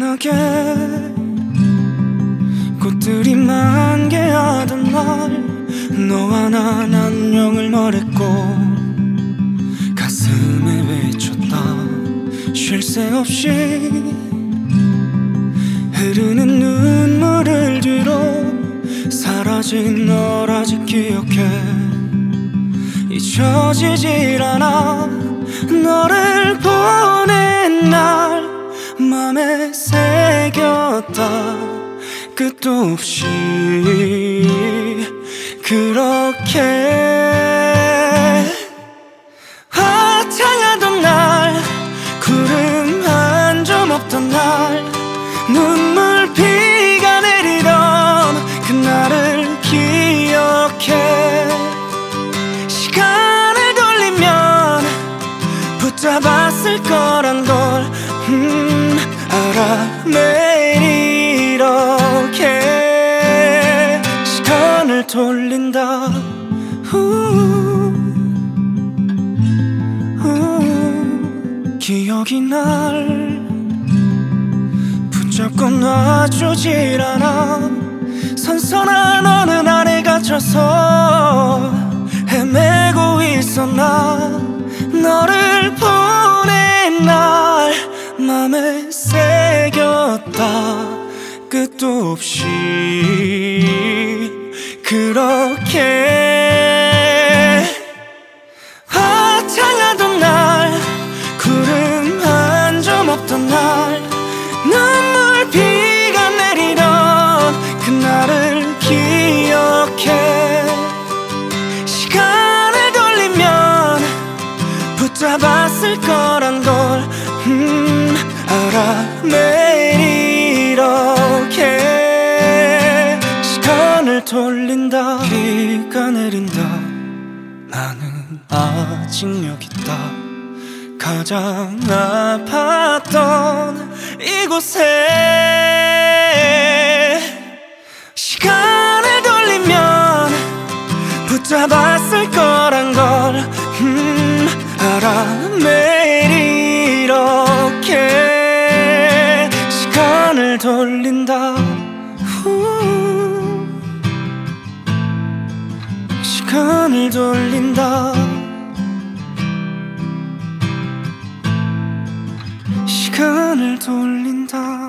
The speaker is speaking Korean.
환하게 꽃들이 만개하던 날 너와 난 안녕을 말했고 가슴에 외쳤다. 쉴 새 없이 흐르는 눈물을 뒤로 사라진 널 아직 기억해. 잊혀지질 않아. 너를 보낸 날 맘에 새겼다. 끝도 없이 그렇게 화창하던 날, 구름 한 점 없던 날, 눈물비가 내리던 그날을 기억해. 시간을 돌리면 붙잡았을 거란 걸 알아. 매일 이렇게 시간을 돌린다. 기억이 날 붙잡고 놔주질 않아. 선선한 어느 날에 갇혀서 헤매고 있어. 나 너를 보낸 날 맘에 새겼다. 끝도 없이 그렇게 화창하던 날, 구름 한 점 없던 날, 눈물비가 내리던 그날을 기억해. 시간을 돌리면 붙잡았을 거란 걸 알아. 매일 이렇게 시간을 돌린다. 비가 내린다. 나는 아직 여기 있다. 가장 아팠던 이곳에 시간을 돌리면 붙잡았을 거란 걸 알아. 매일 이렇게 시간을 돌린다. 시간을 돌린다. 시간을 돌린다.